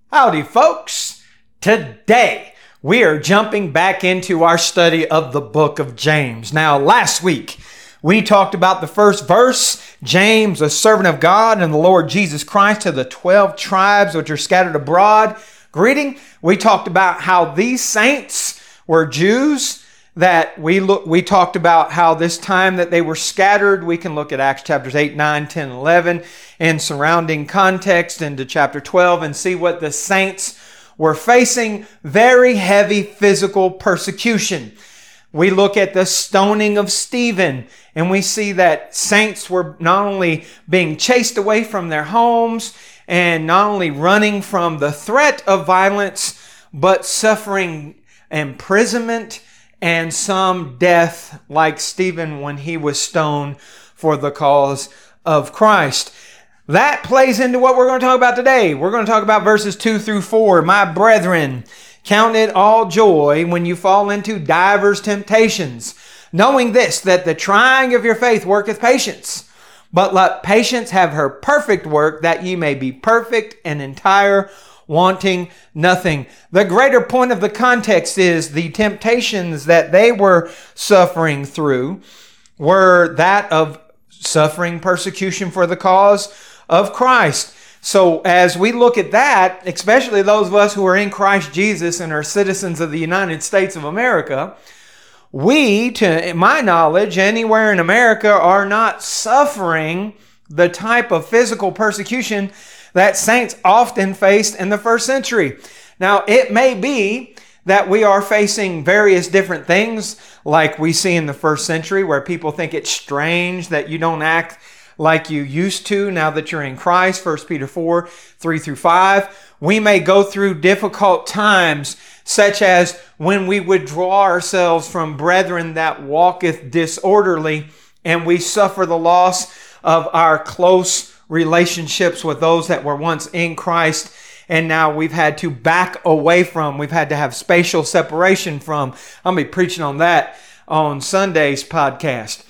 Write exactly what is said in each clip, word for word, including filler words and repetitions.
Howdy, folks. Today, we are jumping back into our study of the book of James. Now, last week, we talked about the first verse, James, a servant of God and the Lord Jesus Christ to the twelve tribes which are scattered abroad. Greeting. We talked about how these saints were Jews, that we look, we talked about how this time that they were scattered, we can look at Acts chapters eight, nine, ten, eleven and surrounding context into chapter twelve and see what the saints were facing: very heavy physical persecution. We look at the stoning of Stephen and we see that saints were not only being chased away from their homes and not only running from the threat of violence, but suffering imprisonment and some death, like Stephen when he was stoned for the cause of Christ. That plays into what we're going to talk about today. We're going to talk about verses two through four. My brethren, count it all joy when you fall into divers temptations, knowing this, that the trying of your faith worketh patience. But let patience have her perfect work, that ye may be perfect and entire, wanting nothing. The greater point of the context is the temptations that they were suffering through were that of suffering persecution for the cause of Christ. So as we look at that, especially those of us who are in Christ Jesus and are citizens of the United States of America, we, to my knowledge, anywhere in America are not suffering the type of physical persecution that saints often faced in the first century. Now, it may be that we are facing various different things like we see in the first century, where people think it's strange that you don't act like you used to now that you're in Christ, First Peter four, three through five. We may go through difficult times, such as when we withdraw ourselves from brethren that walketh disorderly, and we suffer the loss of our close relationships with those that were once in Christ, and now we've had to back away from, we've had to have spatial separation from. I'll be preaching on that on Sunday's podcast.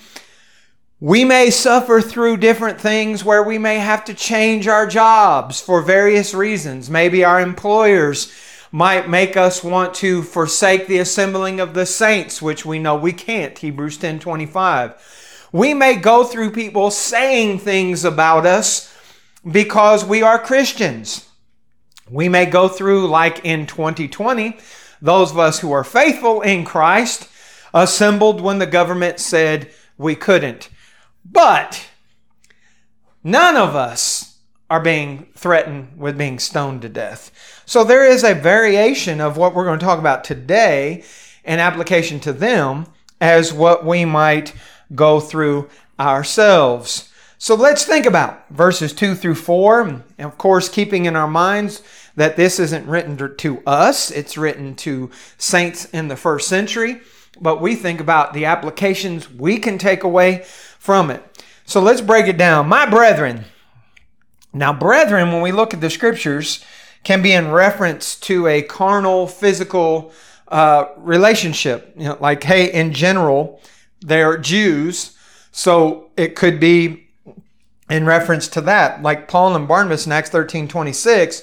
We may suffer through different things where we may have to change our jobs for various reasons. Maybe our employers might make us want to forsake the assembling of the saints, which we know we can't, Hebrews ten twenty-five. We may go through people saying things about us because we are Christians. We may go through, like in twenty twenty, those of us who are faithful in Christ assembled when the government said we couldn't. But none of us are being threatened with being stoned to death. So there is a variation of what we're going to talk about today in application to them as what we might go through ourselves. So let's think about verses two through four. And of course, keeping in our minds that this isn't written to us. It's written to saints in the first century. But we think about the applications we can take away from it. So let's break it down. My brethren. Now, brethren, when we look at the scriptures, can be in reference to a carnal, physical uh, relationship. You know, like, hey, in general, they're Jews, so it could be in reference to that. Like Paul and Barnabas in Acts thirteen twenty-six,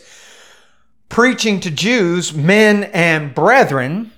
preaching to Jews, men and brethren,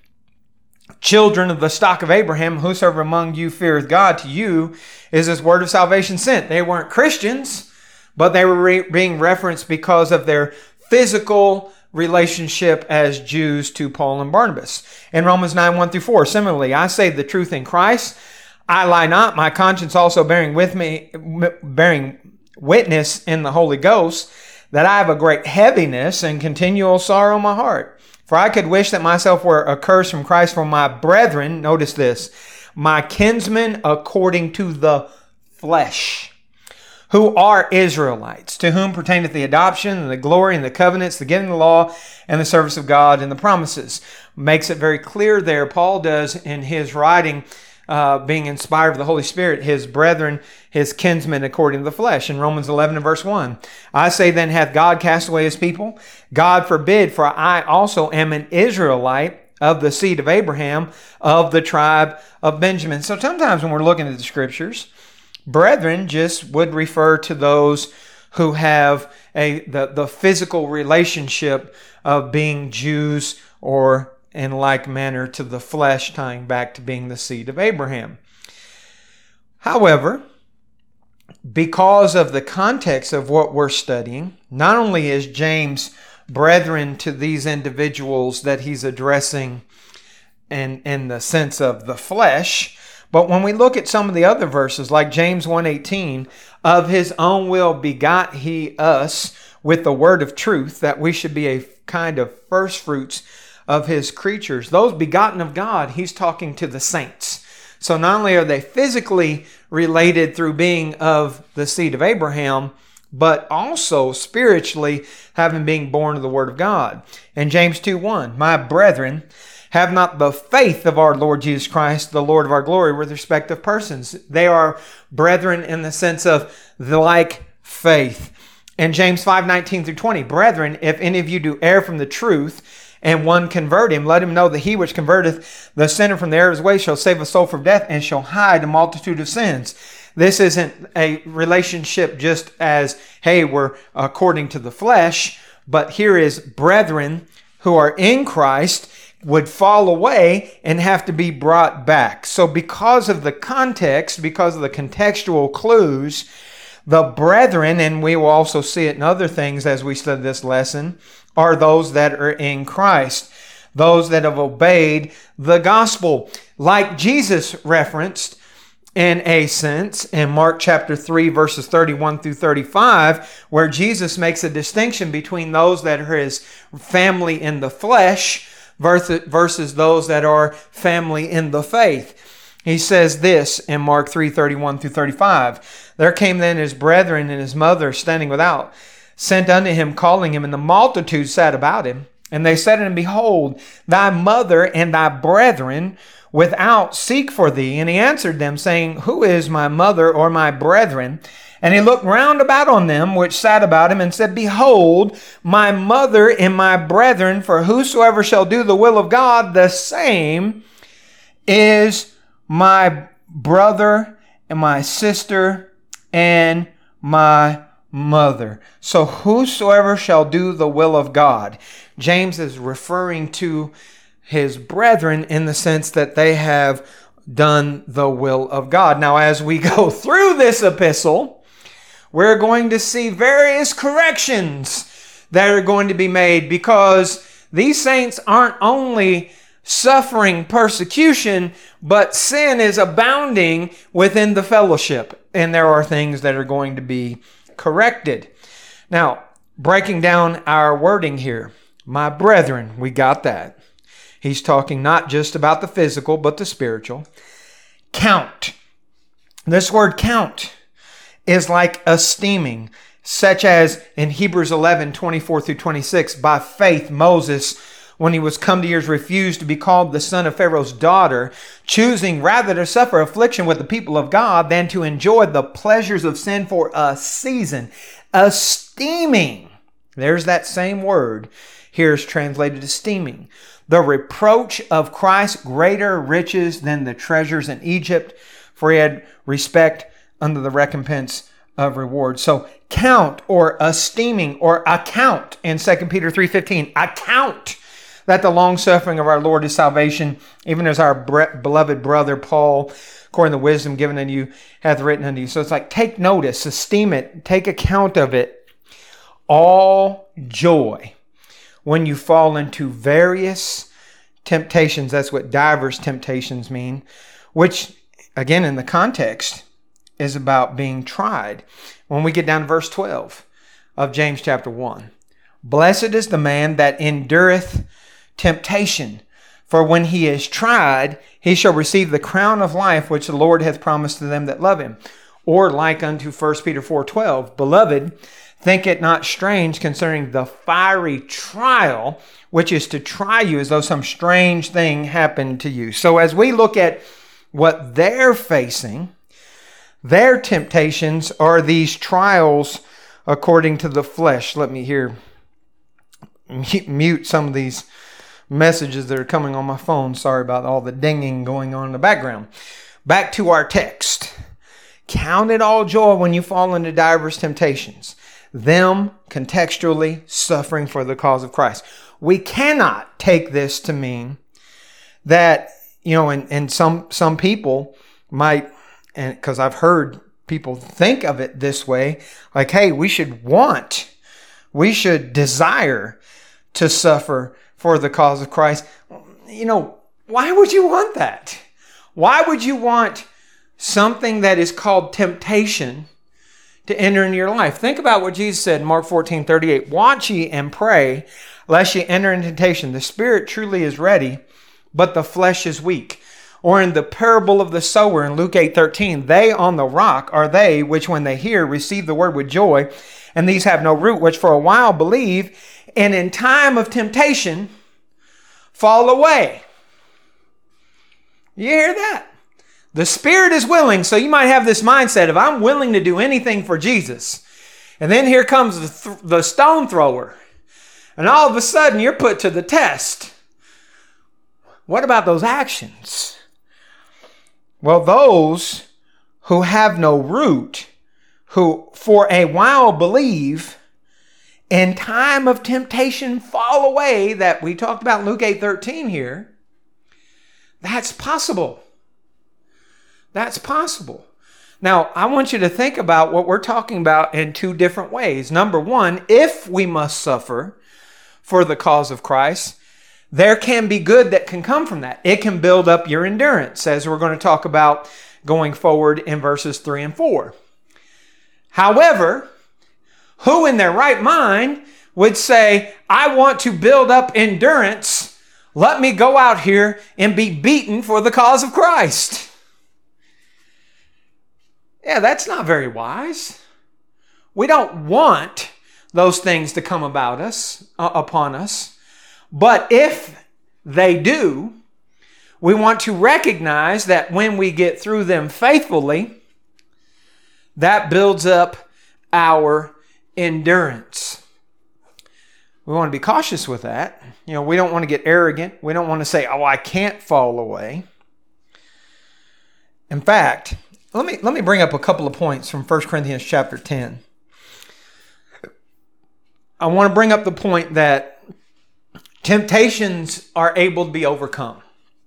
children of the stock of Abraham, whosoever among you feareth God, to you is his word of salvation sent. They weren't Christians, but they were re- being referenced because of their physical relationship as Jews to Paul and Barnabas. In Romans nine, one through four, similarly, I say the truth in Christ. I lie not, my conscience also bearing with me, bearing witness in the Holy Ghost, that I have a great heaviness and continual sorrow in my heart. For I could wish that myself were accursed from Christ for my brethren, notice this, my kinsmen according to the flesh, who are Israelites, to whom pertaineth the adoption and the glory and the covenants, the giving of the law and the service of God and the promises. Makes it very clear there, Paul does in his writing, uh, being inspired of the Holy Spirit, his brethren, his kinsmen according to the flesh. In Romans eleven and verse one, I say then, hath God cast away his people? God forbid, for I also am an Israelite of the seed of Abraham, of the tribe of Benjamin. So sometimes when we're looking at the scriptures, brethren just would refer to those who have a the, the physical relationship of being Jews or in like manner to the flesh, tying back to being the seed of Abraham. However, because of the context of what we're studying, not only is James brethren to these individuals that he's addressing in, in the sense of the flesh, but when we look at some of the other verses, like James one eighteen, of his own will begot he us with the word of truth, that we should be a kind of first fruits of his creatures. Those begotten of God, he's talking to the saints. So not only are they physically related through being of the seed of Abraham, but also spiritually having been born of the Word of God. In James two one, my brethren, have not the faith of our Lord Jesus Christ, the Lord of our glory, with respect of persons. They are brethren in the sense of the like faith. In James five nineteen through twenty, brethren, if any of you do err from the truth, and one convert him, let him know that he which converteth the sinner from the error of his way shall save a soul from death and shall hide a multitude of sins. This isn't a relationship just as, hey, we're according to the flesh, but here is brethren who are in Christ would fall away and have to be brought back. So because of the context, because of the contextual clues, the brethren, and we will also see it in other things as we study this lesson, are those that are in Christ, those that have obeyed the gospel. Like Jesus referenced in a sense in Mark chapter three, verses thirty-one through thirty-five, where Jesus makes a distinction between those that are his family in the flesh versus those that are family in the faith. He says this in Mark three, thirty-one through thirty-five. There came then his brethren and his mother standing without, sent unto him, calling him, and the multitude sat about him. And they said unto him, behold, thy mother and thy brethren without seek for thee. And he answered them, saying, who is my mother or my brethren? And he looked round about on them which sat about him, and said, behold, my mother and my brethren, for whosoever shall do the will of God, the same is my brother and my sister and my mother. So whosoever shall do the will of God. James is referring to his brethren in the sense that they have done the will of God. Now, as we go through this epistle, we're going to see various corrections that are going to be made, because these saints aren't only suffering persecution, but sin is abounding within the fellowship. And there are things that are going to be corrected. Now, breaking down our wording here, my brethren, we got that. He's talking not just about the physical, but the spiritual. Count. This word count is like esteeming, such as in Hebrews eleven, twenty-four through twenty-six, by faith Moses, when he was come to years, refused to be called the son of Pharaoh's daughter, choosing rather to suffer affliction with the people of God than to enjoy the pleasures of sin for a season. Esteeming, there's that same word, here is translated esteeming, the reproach of Christ greater riches than the treasures in Egypt, for he had respect under the recompense of reward. So count or esteeming or account in Second Peter three fifteen, account that the long suffering of our Lord is salvation, even as our bre- beloved brother Paul, according to the wisdom given unto you, hath written unto you. So it's like, take notice, esteem it, take account of it. All joy when you fall into various temptations. That's what diverse temptations mean, which, again, in the context, is about being tried. When we get down to verse twelve of James chapter one, blessed is the man that endureth temptation, for when he is tried, he shall receive the crown of life which the Lord hath promised to them that love him. Or like unto First Peter four twelve, beloved, think it not strange concerning the fiery trial, which is to try you as though some strange thing happened to you. So as we look at what they're facing, their temptations are these trials according to the flesh. Let me here mute some of these messages that are coming on my phone. Sorry about all the dinging going on in the background. Back to our text. Count it all joy when you fall into diverse temptations. them contextually suffering for the cause of Christ. We cannot take this to mean that, you know, and, and some, some people might, and because I've heard people think of it this way, like, hey, we should want, we should desire to suffer for the cause of Christ. You know, why would you want that? Why would you want something that is called temptation to enter into your life? Think about what Jesus said in Mark fourteen thirty-eight. Watch ye and pray, lest ye enter into temptation. The spirit truly is ready, but the flesh is weak. Or in the parable of the sower in Luke eight thirteen, they on the rock are they which when they hear receive the word with joy, and these have no root, which for a while believe, and in time of temptation fall away. You hear that? The spirit is willing, so you might have this mindset of, I'm willing to do anything for Jesus. And then here comes the, th- the stone thrower. And all of a sudden, you're put to the test. What about those actions? Well, those who have no root, who for a while believe, in time of temptation fall away, that we talked about in Luke eight thirteen here, that's possible. That's possible. Now, I want you to think about what we're talking about in two different ways. Number one, if we must suffer for the cause of Christ, there can be good that can come from that. It can build up your endurance, as we're going to talk about going forward in verses three and four. However, who in their right mind would say, I want to build up endurance, let me go out here and be beaten for the cause of Christ? Yeah, that's not very wise. We don't want those things to come about us, uh, upon us. But if they do, we want to recognize that when we get through them faithfully, that builds up our endurance. We want to be cautious with that. You know, we don't want to get arrogant. We don't want to say, oh, I can't fall away. In fact, let me, let me bring up a couple of points from First Corinthians chapter ten. I want to bring up the point that temptations are able to be overcome.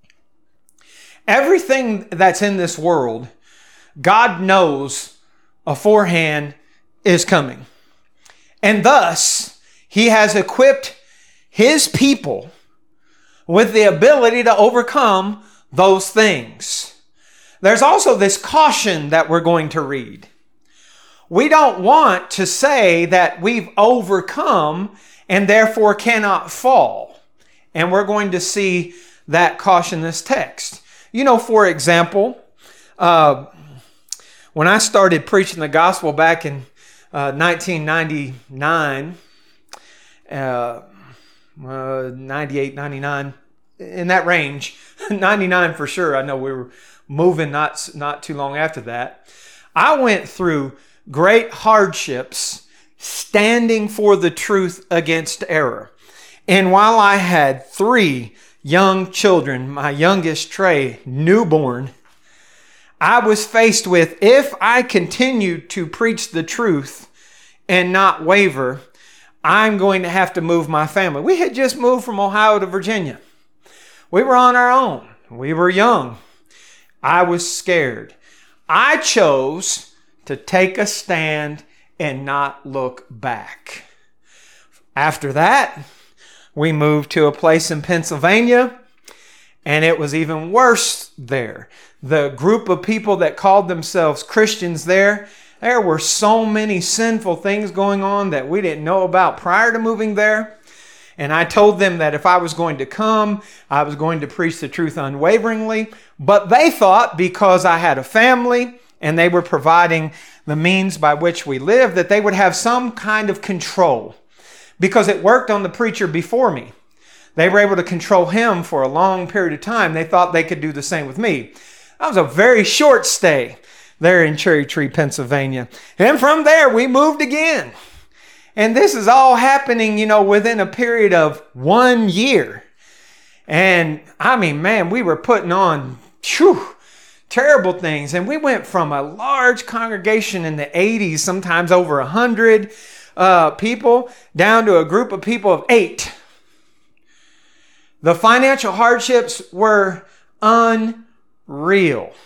Everything that's in this world, God knows aforehand is coming. And thus, He has equipped His people with the ability to overcome those things. There's also this caution that we're going to read. We don't want to say that we've overcome and therefore cannot fall. And we're going to see that caution in this text. You know, for example, uh, when I started preaching the gospel back in uh, nineteen ninety-nine, uh, uh, ninety-eight, ninety-nine, in that range, ninety-nine for sure. I know we were moving not, not too long after that. I went through great hardships standing for the truth against error. And while I had three young children, my youngest Trey, newborn, I was faced with, if I continued to preach the truth and not waver, I'm going to have to move my family. We had just moved from Ohio to Virginia. We were on our own. We were young. I was scared. I chose to take a stand and not look back. After that, we moved to a place in Pennsylvania, and it was even worse there. The group of people that called themselves Christians there, there were so many sinful things going on that we didn't know about prior to moving there. And I told them that if I was going to come, I was going to preach the truth unwaveringly. But they thought because I had a family and they were providing the means by which we live, that they would have some kind of control. Because it worked on the preacher before me. They were able to control him for a long period of time. They thought they could do the same with me. That was a very short stay there in Cherry Tree, Pennsylvania. And from there, we moved again. And this is all happening, you know, within a period of one year. And I mean, man, we were putting on whew, terrible things. And we went from a large congregation in the eighties, sometimes over one hundred, uh, uh, people down to a group of people of eight. The financial hardships were unreal.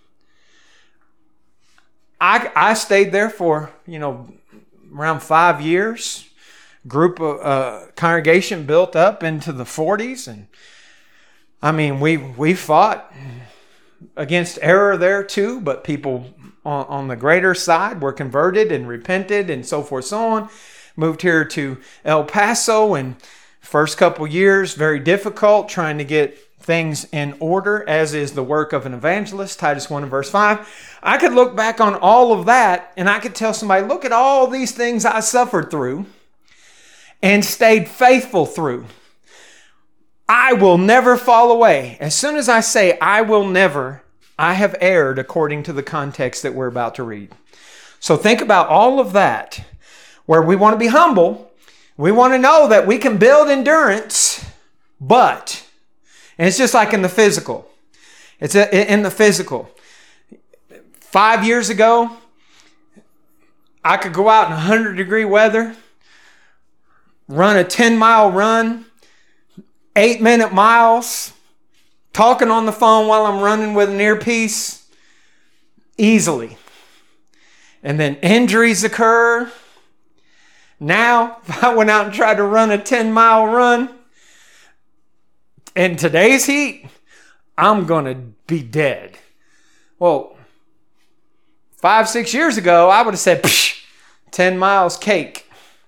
I, I stayed there for, you know, around five years. Group of uh, congregation built up into the forties. And I mean, we, we fought against error there too, but people on, on the greater side were converted and repented and so forth, so on. Moved here to El Paso, and first couple years, very difficult trying to get things in order, as is the work of an evangelist, Titus one and verse five. I could look back on all of that and I could tell somebody, look at all these things I suffered through and stayed faithful through. I will never fall away. As soon as I say I will never, I have erred according to the context that we're about to read. So think about all of that, where we want to be humble. We want to know that we can build endurance, but, and it's just like in the physical. It's in the physical. Five years ago, I could go out in one hundred degree weather, run a ten mile run, eight minute miles, talking on the phone while I'm running with an earpiece, easily. And then injuries occur. Now, if I went out and tried to run a ten mile run in today's heat, I'm going to be dead. Well, five, six years ago, I would have said, Psh, ten miles cake.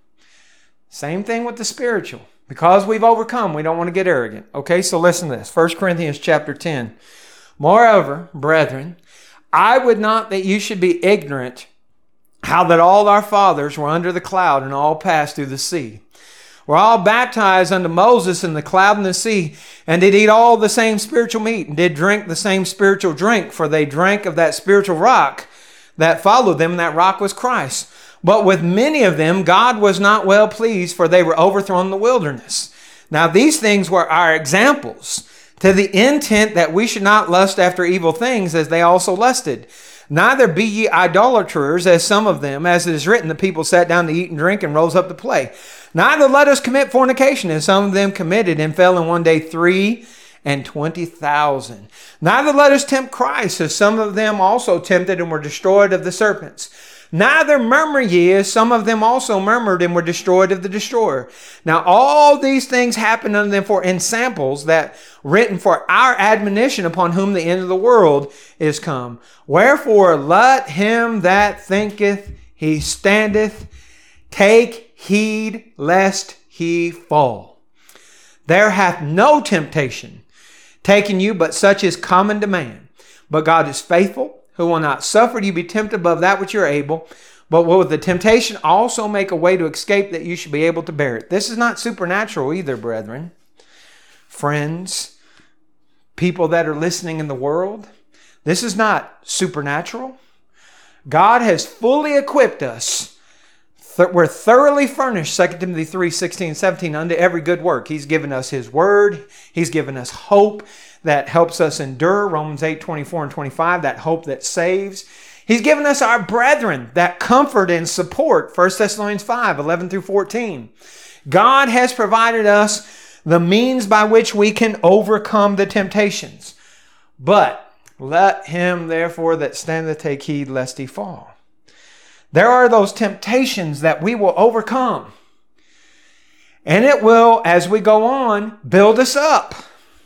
Same thing with the spiritual. Because we've overcome, we don't want to get arrogant. Okay, so listen to this. First Corinthians chapter ten. Moreover, brethren, I would not that you should be ignorant how that all our fathers were under the cloud and all passed through the sea. Were all baptized unto Moses in the cloud and the sea, and did eat all the same spiritual meat, and did drink the same spiritual drink, for they drank of that spiritual rock that followed them, and that rock was Christ. But with many of them God was not well pleased, for they were overthrown in the wilderness. Now these things were our examples, to the intent that we should not lust after evil things, as they also lusted. Neither be ye idolaters, as some of them, as it is written, the people sat down to eat and drink and rose up to play. Neither let us commit fornication, as some of them committed, and fell in one day three and twenty thousand. Neither let us tempt Christ, as some of them also tempted and were destroyed of the serpents. Neither murmur ye, as some of them also murmured and were destroyed of the destroyer. Now all these things happen unto them for ensamples, that written for our admonition, upon whom the end of the world is come. Wherefore let him that thinketh he standeth take heed lest he fall. There hath no temptation taken you, but such is common to man. But God is faithful, who will not suffer you be tempted above that which you are able, but will with the temptation also make a way to escape, that you should be able to bear it. This is not supernatural either, brethren, friends, people that are listening in the world. This is not supernatural. God has fully equipped us. We're thoroughly furnished, Second Timothy three, sixteen, seventeen, unto every good work. He's given us His Word. He's given us hope that helps us endure, Romans eight, twenty-four and twenty-five, that hope that saves. He's given us our brethren that comfort and support, First Thessalonians five, eleven through fourteen. God has provided us the means by which we can overcome the temptations. But let him therefore that standeth take heed lest he fall. There are those temptations that we will overcome. And it will, as we go on, build us up.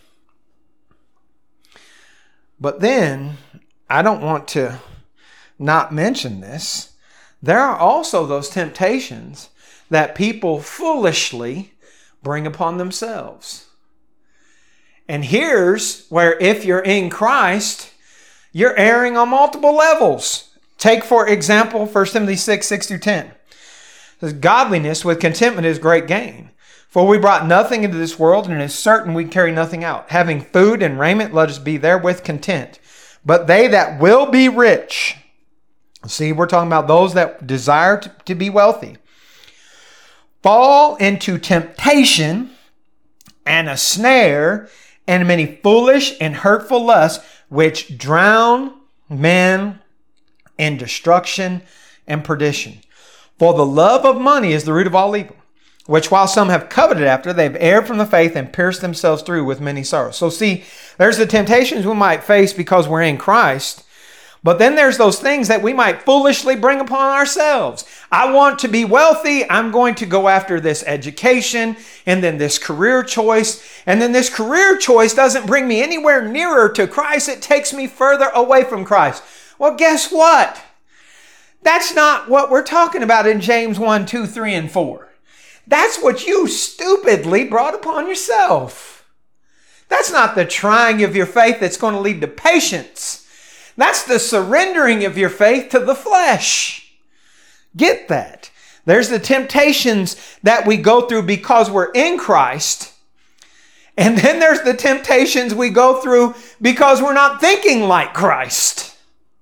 But then, I don't want to not mention this. There are also those temptations that people foolishly bring upon themselves. And here's where, if you're in Christ, you're erring on multiple levels. Take, for example, First Timothy six, six through ten. It says, godliness with contentment is great gain. For we brought nothing into this world, and it is certain we carry nothing out. Having food and raiment, let us be therewith content. But they that will be rich, see, we're talking about those that desire to, to be wealthy, fall into temptation and a snare and many foolish and hurtful lusts, which drown men in destruction and perdition. For the love of money is the root of all evil, which while some have coveted after, they've erred from the faith and pierced themselves through with many sorrows. So see, there's the temptations we might face because we're in Christ. But then there's those things that we might foolishly bring upon ourselves. I want to be wealthy. I'm going to go after this education and then this career choice. And then this career choice doesn't bring me anywhere nearer to Christ. It takes me further away from Christ. Well, guess what? That's not what we're talking about in James one, two, three, and four. That's what you stupidly brought upon yourself. That's not the trying of your faith that's going to lead to patience. That's the surrendering of your faith to the flesh. Get that. There's the temptations that we go through because we're in Christ. And then there's the temptations we go through because we're not thinking like Christ.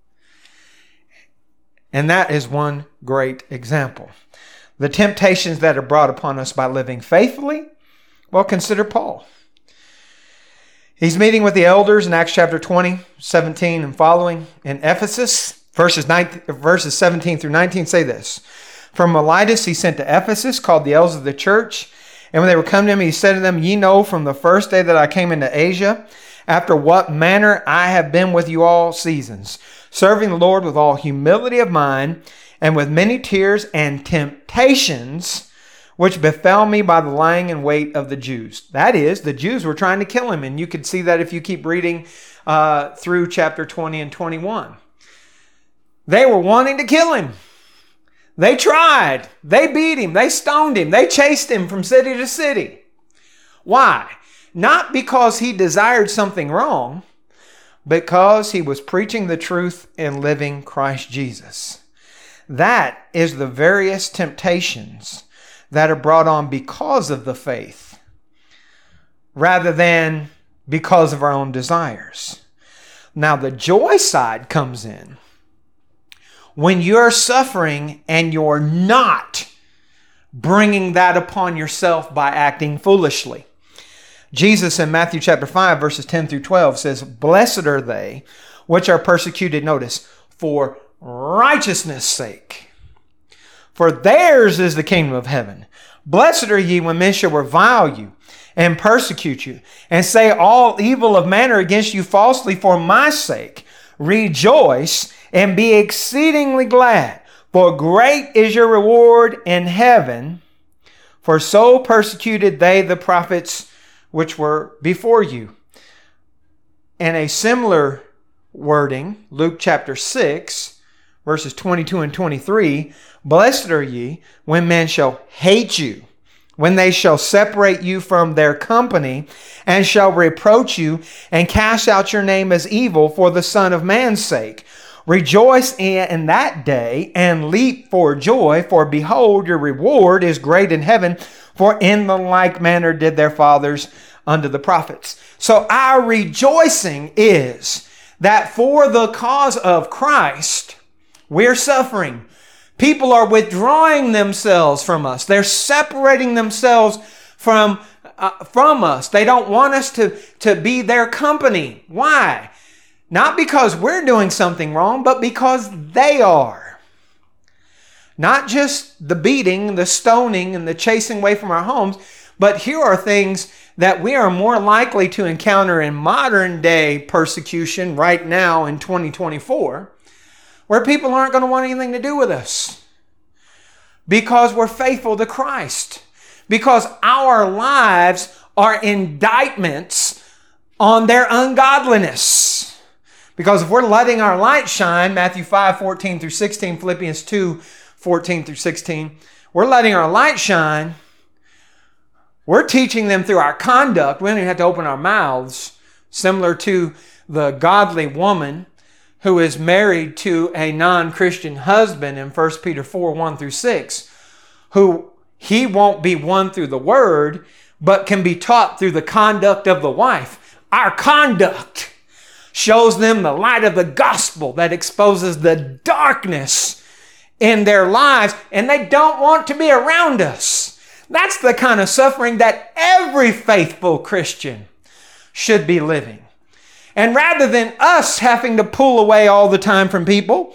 And that is one great example. The temptations that are brought upon us by living faithfully. Well, consider Paul. He's meeting with the elders in Acts chapter twenty, seventeen and following in Ephesus. Verses, nineteen, verses seventeen through nineteen say this. From Miletus he sent to Ephesus, called the elders of the church. And when they were come to him, he said to them, Ye know from the first day that I came into Asia, after what manner I have been with you all seasons, serving the Lord with all humility of mind, and with many tears and temptations, which befell me by the lying in wait of the Jews. That is, the Jews were trying to kill him. And you could see that if you keep reading uh, through chapter twenty and twenty-one. They were wanting to kill him. They tried. They beat him. They stoned him. They chased him from city to city. Why? Not because he desired something wrong, because he was preaching the truth and living Christ Jesus. That is the various temptations that are brought on because of the faith, rather than because of our own desires. Now the joy side comes in when you're suffering and you're not bringing that upon yourself by acting foolishly. Jesus in Matthew chapter five, verses ten through twelve says, Blessed are they which are persecuted, notice, for righteousness' sake. For theirs is the kingdom of heaven. Blessed are ye when men shall revile you and persecute you, and say all evil of manner against you falsely for my sake. Rejoice and be exceedingly glad, for great is your reward in heaven. For so persecuted they the prophets which were before you. And a similar wording, Luke chapter six, verses twenty-two and twenty-three, Blessed are ye when men shall hate you, when they shall separate you from their company, and shall reproach you, and cast out your name as evil for the Son of Man's sake. Rejoice in that day, and leap for joy, for behold, your reward is great in heaven, for in the like manner did their fathers unto the prophets. So our rejoicing is that for the cause of Christ, we're suffering. People are withdrawing themselves from us. They're separating themselves from, uh, from us. They don't want us to, to be their company. Why? Not because we're doing something wrong, but because they are. Not just the beating, the stoning, and the chasing away from our homes, but here are things that we are more likely to encounter in modern day persecution right now in twenty twenty-four, where people aren't going to want anything to do with us because we're faithful to Christ, because our lives are indictments on their ungodliness. Because if we're letting our light shine, Matthew five, fourteen through sixteen, Philippians two, fourteen through sixteen, we're letting our light shine. We're teaching them through our conduct. We don't even have to open our mouths, similar to the godly woman who is married to a non-Christian husband in First Peter four, one through six, who he won't be won through the word, but can be taught through the conduct of the wife. Our conduct shows them the light of the gospel that exposes the darkness in their lives, and they don't want to be around us. That's the kind of suffering that every faithful Christian should be living. And rather than us having to pull away all the time from people,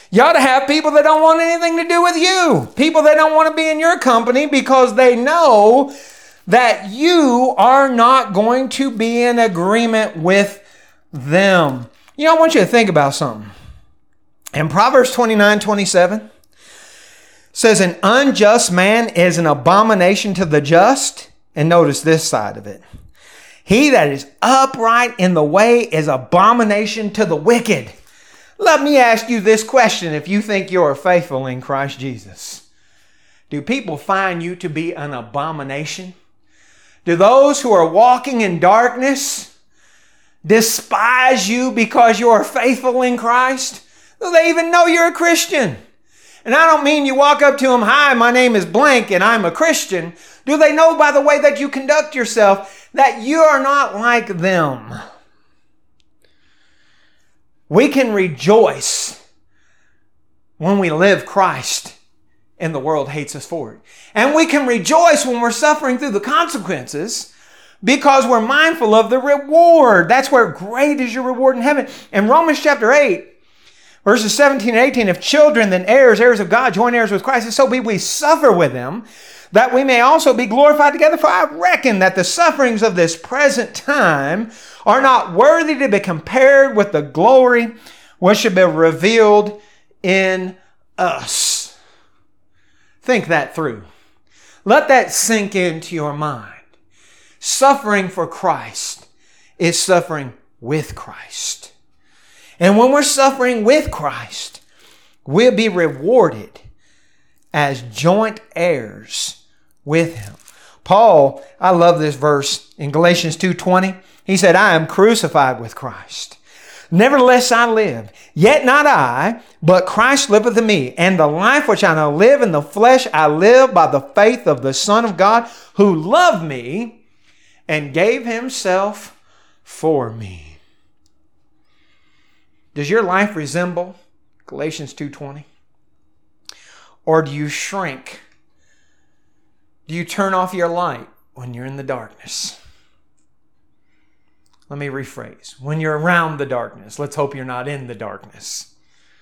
You ought to have people that don't want anything to do with you. People that don't want to be in your company because they know that you are not going to be in agreement with them. You know, I want you to think about something. In Proverbs twenty-nine twenty-seven, says an unjust man is an abomination to the just. And notice this side of it. He that is upright in the way is abomination to the wicked. Let me ask you this question if you think you're faithful in Christ Jesus. Do people find you to be an abomination? Do those who are walking in darkness despise you because you are faithful in Christ? Do they even know you're a Christian? And I don't mean you walk up to them, hi, my name is blank and I'm a Christian. Do they know by the way that you conduct yourself that you are not like them? We can rejoice when we live Christ and the world hates us for it. And we can rejoice when we're suffering through the consequences because we're mindful of the reward. That's where great is your reward in heaven. In Romans chapter eight, verses seventeen and eighteen, if children, then heirs, heirs of God, joint heirs with Christ, and so be we suffer with them, that we may also be glorified together. For I reckon that the sufferings of this present time are not worthy to be compared with the glory which should be revealed in us. Think that through. Let that sink into your mind. Suffering for Christ is suffering with Christ. And when we're suffering with Christ, we'll be rewarded as joint heirs with Him. Paul, I love this verse in Galatians two twenty. He said, I am crucified with Christ. Nevertheless I live, yet not I, but Christ liveth in me. And the life which I now live in the flesh, I live by the faith of the Son of God, who loved me and gave Himself for me. Does your life resemble Galatians two twenty? Or do you shrink? Do you turn off your light when you're in the darkness? Let me rephrase. When you're around the darkness, let's hope you're not in the darkness.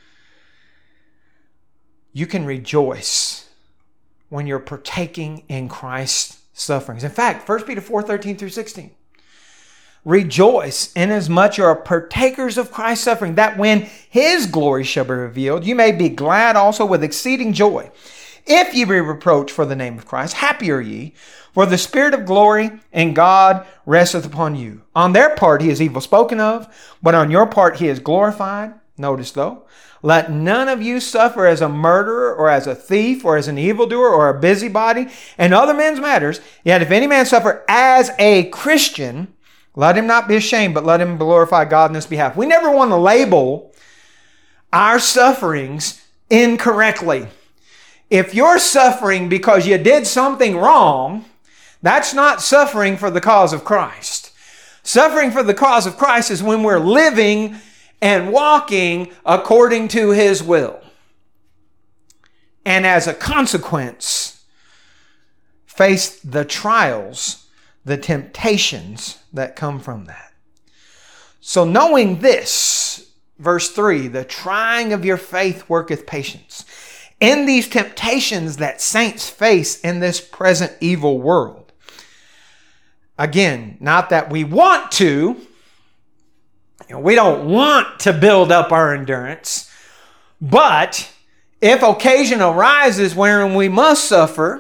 You can rejoice when you're partaking in Christ's sufferings. In fact, First Peter four thirteen through sixteen. Rejoice inasmuch you are partakers of Christ's suffering, that when His glory shall be revealed, you may be glad also with exceeding joy. If ye be reproached for the name of Christ, happy are ye, for the Spirit of glory and God resteth upon you. On their part He is evil spoken of, but on your part He is glorified. Notice though, let none of you suffer as a murderer or as a thief or as an evildoer or a busybody in other men's matters. Yet if any man suffer as a Christian, let him not be ashamed, but let him glorify God in His behalf. We never want to label our sufferings incorrectly. If you're suffering because you did something wrong, that's not suffering for the cause of Christ. Suffering for the cause of Christ is when we're living and walking according to His will. And as a consequence, face the trials, the temptations that come from that. So knowing this, verse three, the trying of your faith worketh patience. In these temptations that saints face in this present evil world. Again, not that we want to. You know, we don't want to build up our endurance. But if occasion arises wherein we must suffer,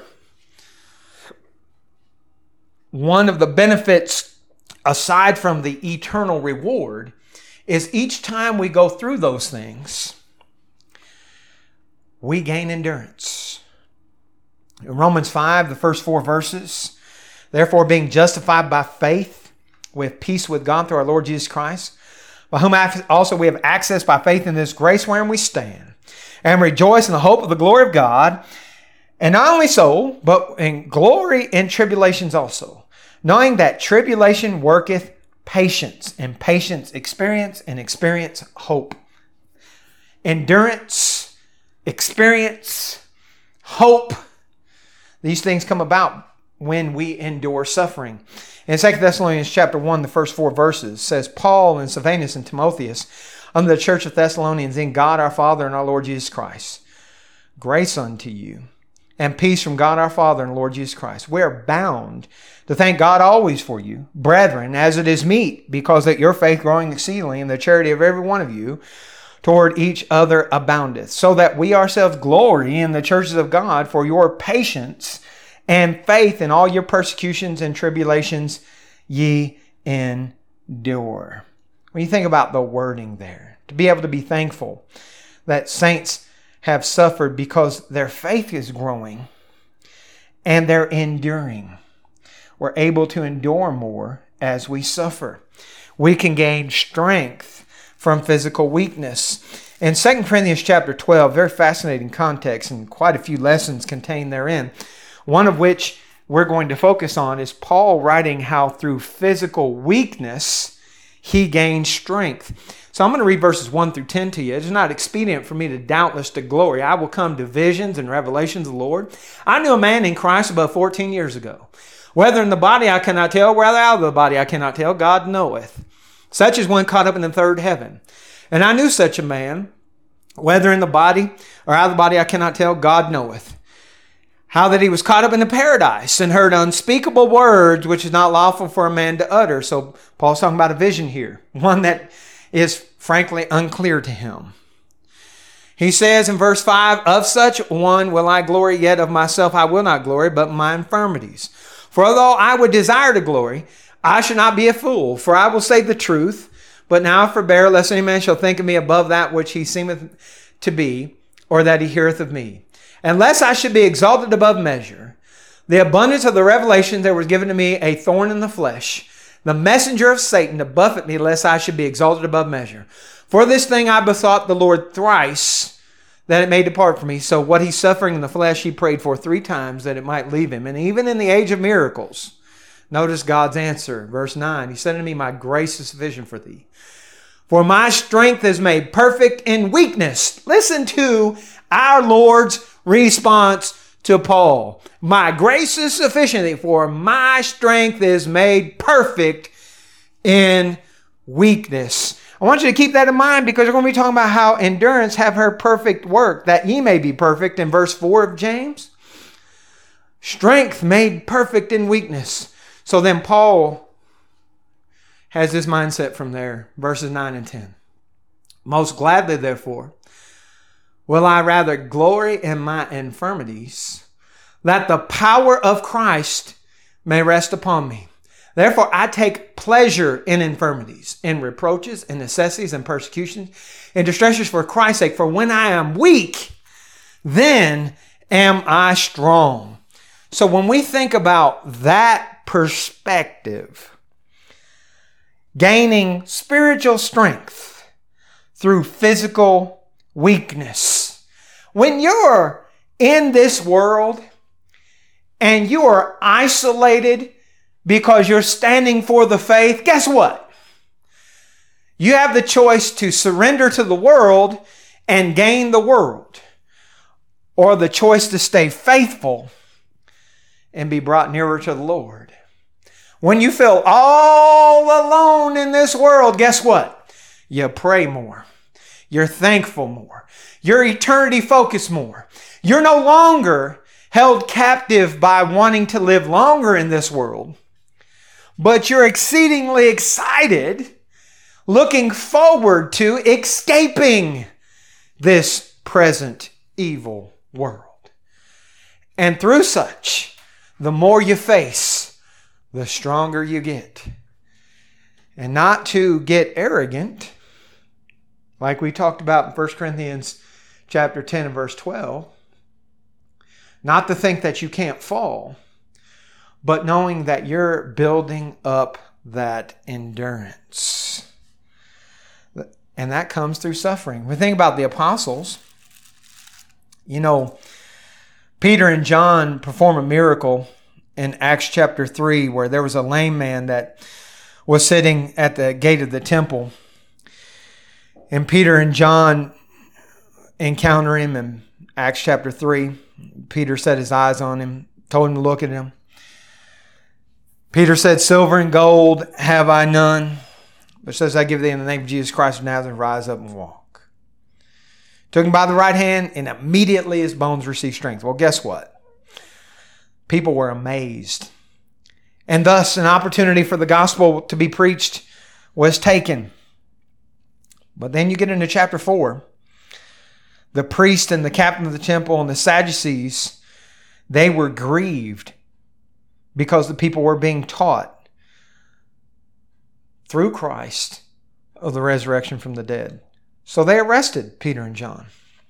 one of the benefits, aside from the eternal reward, is each time we go through those things, we gain endurance. In Romans five, the first four verses, therefore being justified by faith, we have peace with God through our Lord Jesus Christ, by whom also we have access by faith in this grace wherein we stand, and rejoice in the hope of the glory of God. And not only so, but in glory in tribulations also, knowing that tribulation worketh patience, and patience experience, and experience hope. Endurance, experience, hope. These things come about when we endure suffering. In Second Thessalonians chapter one, the first four verses says, Paul and Silvanus and Timotheus unto the church of Thessalonians, in God our Father and our Lord Jesus Christ. Grace unto you, and peace from God our Father and Lord Jesus Christ. We are bound to thank God always for you, brethren, as it is meet, because that your faith growing exceedingly in the charity of every one of you toward each other aboundeth, so that we ourselves glory in the churches of God for your patience and faith in all your persecutions and tribulations ye endure. When you think about the wording there, to be able to be thankful that saints have suffered because their faith is growing and they're enduring. We're able to endure more as we suffer. We can gain strength from physical weakness. In Second Corinthians chapter twelve, very fascinating context and quite a few lessons contained therein, one of which we're going to focus on is Paul writing how through physical weakness he gained strength. So I'm going to read verses one through ten to you. It is not expedient for me to doubtless to glory. I will come to visions and revelations of the Lord. I knew a man in Christ about fourteen years ago. Whether in the body I cannot tell, whether out of the body I cannot tell, God knoweth. Such is one caught up in the third heaven. And I knew such a man, whether in the body or out of the body I cannot tell, God knoweth. How that he was caught up in the paradise and heard unspeakable words which is not lawful for a man to utter. So Paul's talking about a vision here, one that is frankly unclear to him. He says in verse five, of such one will I glory, yet of myself I will not glory, but my infirmities. For although I would desire to glory, I should not be a fool, for I will say the truth. But now I forbear, lest any man shall think of me above that which he seemeth to be, or that he heareth of me. Unless I should be exalted above measure, the abundance of the revelation there was given to me a thorn in the flesh, the messenger of Satan to buffet me, lest I should be exalted above measure. For this thing I besought the Lord thrice, that it may depart from me. So what he's suffering in the flesh, he prayed for three times that it might leave him. And even in the age of miracles, notice God's answer. Verse nine, he said unto me, my grace is sufficient for thee. For my strength is made perfect in weakness. Listen to our Lord's response to Paul. My grace is sufficient, for my strength is made perfect in weakness. I want you to keep that in mind, because we're going to be talking about how endurance have her perfect work, that ye may be perfect in verse four of James. Strength made perfect in weakness. So then Paul has this mindset from there, verses nine and ten. Most gladly, therefore, will I rather glory in my infirmities, that the power of Christ may rest upon me. Therefore, I take pleasure in infirmities, in reproaches, in necessities, and persecutions, in distresses for Christ's sake. For when I am weak, then am I strong. So when we think about that perspective, gaining spiritual strength through physical weakness, when you're in this world and you are isolated because you're standing for the faith, guess what? You have the choice to surrender to the world and gain the world, or the choice to stay faithful and be brought nearer to the Lord. When you feel all alone in this world, guess what? You pray more. You're thankful more. You're eternity focused more. You're no longer held captive by wanting to live longer in this world, but you're exceedingly excited, looking forward to escaping this present evil world. And through such, the more you face, the stronger you get. And not to get arrogant, like we talked about in First Corinthians chapter ten and verse twelve. Not to think that you can't fall, but knowing that you're building up that endurance. And that comes through suffering. When we think about the apostles, you know, Peter and John perform a miracle in Acts chapter three, where there was a lame man that was sitting at the gate of the temple. And Peter and John encounter him in Acts chapter three. Peter set his eyes on him, told him to look at him. Peter said, silver and gold have I none, But it says, I give thee in the name of Jesus Christ of Nazareth, rise up and walk. Took him by the right hand, and immediately his bones received strength. Well, guess what? People were amazed. And thus an opportunity for the gospel to be preached was taken. But then you get into chapter four. The priest and the captain of the temple and the Sadducees, they were grieved because the people were being taught through Christ of the resurrection from the dead. So they arrested Peter and John.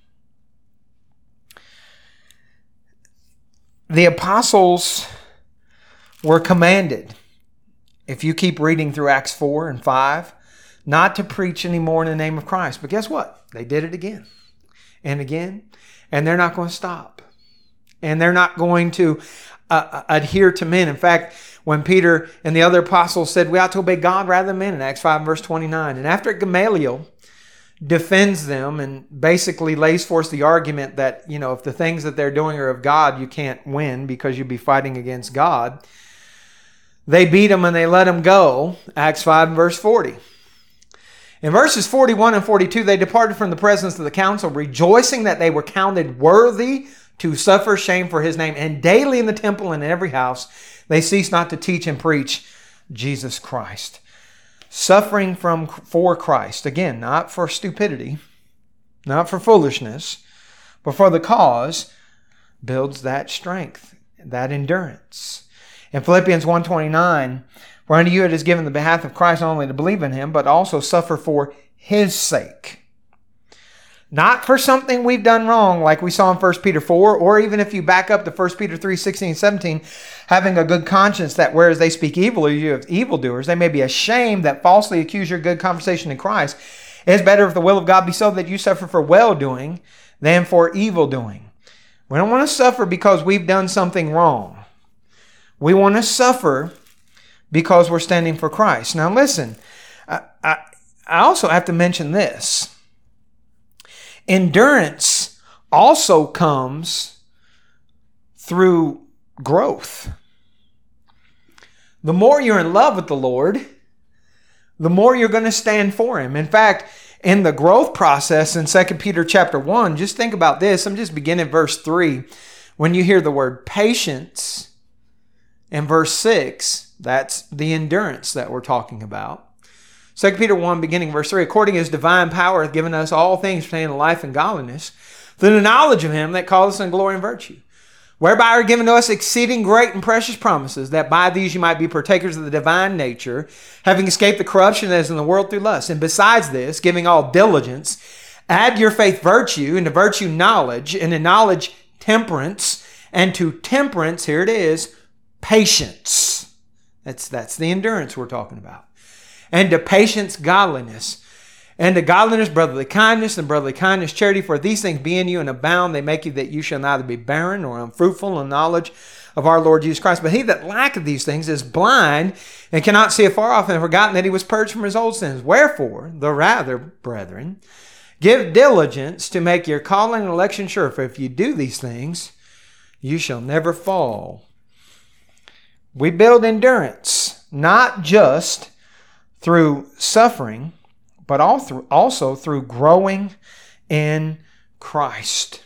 The apostles were commanded, if you keep reading through Acts four and five, not to preach anymore in the name of Christ. But guess what? They did it again and again, and they're not going to stop. And they're not going to uh, adhere to men. In fact, when Peter and the other apostles said we ought to obey God rather than men in Acts five verse twenty-nine, and after Gamaliel defends them and basically lays forth the argument that, you know, if the things that they're doing are of God, you can't win because you'd be fighting against God. They beat them and they let them go. Acts five verse forty. In verses forty-one and forty-two, they departed from the presence of the council, rejoicing that they were counted worthy to suffer shame for his name. And daily in the temple and in every house, they ceased not to teach and preach Jesus Christ. Suffering from for Christ. Again, not for stupidity, not for foolishness, but for the cause builds that strength, that endurance. In Philippians one twenty-nine, for unto you it is given the behalf of Christ not only to believe in him, but also suffer for his sake. Not for something we've done wrong, like we saw in First Peter four, or even if you back up to First Peter three sixteen and seventeen, having a good conscience that whereas they speak evil of you as evildoers, they may be ashamed that falsely accuse your good conversation in Christ. It is better if the will of God be so that you suffer for well-doing than for evil-doing. We don't want to suffer because we've done something wrong. We want to suffer because we're standing for Christ. Now listen, I, I, I also have to mention this. Endurance also comes through growth. The more you're in love with the Lord, the more you're going to stand for him. In fact, in the growth process in Second Peter chapter one, just think about this. I'm just beginning at verse three. When you hear the word patience in verse six, that's the endurance that we're talking about. Second Peter one, beginning verse three, according to his divine power hath given us all things pertaining to life and godliness, through the knowledge of him that called us in glory and virtue, whereby are given to us exceeding great and precious promises, that by these you might be partakers of the divine nature, having escaped the corruption that is in the world through lust. And besides this, giving all diligence, add your faith virtue, and to virtue knowledge, and to knowledge temperance, and to temperance, here it is, patience. That's, that's the endurance we're talking about. And to patience, godliness. And to godliness, brotherly kindness, and brotherly kindness, charity. For if these things be in you and abound, they make you that you shall neither be barren nor unfruitful in knowledge of our Lord Jesus Christ. But he that lacketh these things is blind and cannot see afar off, and have forgotten that he was purged from his old sins. Wherefore, the rather, brethren, give diligence to make your calling and election sure. For if you do these things, you shall never fall. We build endurance, not just through suffering, but also through growing in Christ.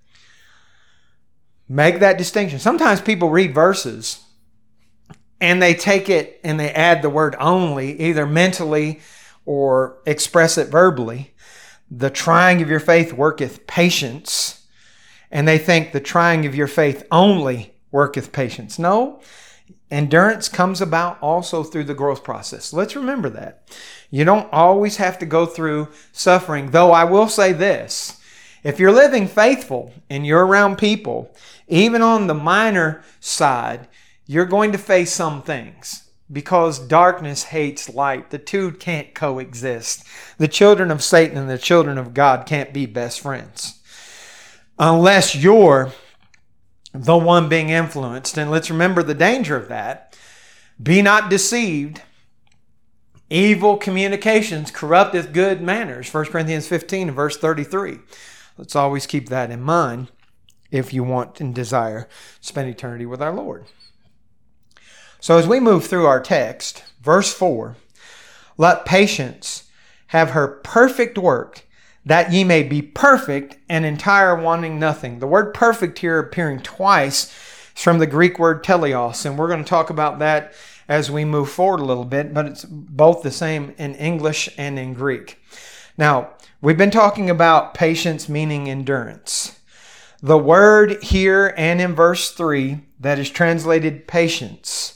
Make that distinction. Sometimes people read verses and they take it and they add the word only, either mentally or express it verbally. The trying of your faith worketh patience. And they think the trying of your faith only worketh patience. No. Endurance comes about also through the growth process. Let's remember that. You don't always have to go through suffering, though I will say this. If you're living faithful and you're around people, even on the minor side, you're going to face some things because darkness hates light. The two can't coexist. The children of Satan and the children of God can't be best friends unless you're the one being influenced. And let's remember the danger of that. Be not deceived. Evil communications corrupteth good manners. First Corinthians fifteen and verse thirty-three. Let's always keep that in mind if you want and desire to spend eternity with our Lord. So as we move through our text, verse four, let patience have her perfect work, that ye may be perfect and entire, wanting nothing. The word perfect here appearing twice is from the Greek word teleos, and we're going to talk about that as we move forward a little bit, but it's both the same in English and in Greek. Now, we've been talking about patience meaning endurance. The word here and in verse three that is translated patience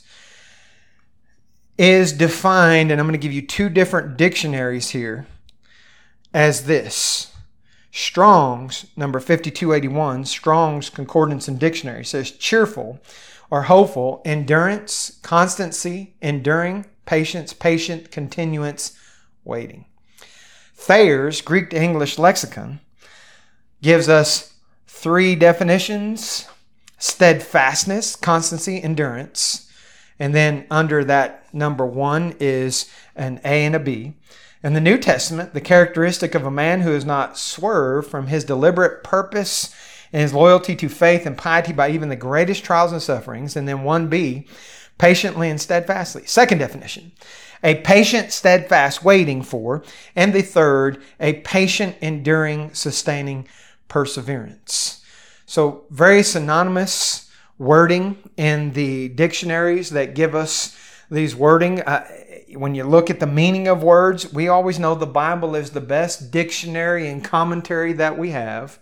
is defined, and I'm going to give you two different dictionaries here, as this. Strong's, number fifty-two eighty-one, Strong's Concordance and Dictionary says cheerful or hopeful, endurance, constancy, enduring, patience, patient, continuance, waiting. Thayer's Greek to English lexicon gives us three definitions: steadfastness, constancy, endurance. And then under that number one is an A and a B. In the New Testament, the characteristic of a man who has not swerved from his deliberate purpose and his loyalty to faith and piety by even the greatest trials and sufferings. And then one B, patiently and steadfastly. Second definition, a patient, steadfast waiting for. And the third, a patient, enduring, sustaining perseverance. So very synonymous wording in the dictionaries that give us these wording. Uh, when you look at the meaning of words, we always know the Bible is the best dictionary and commentary that we have.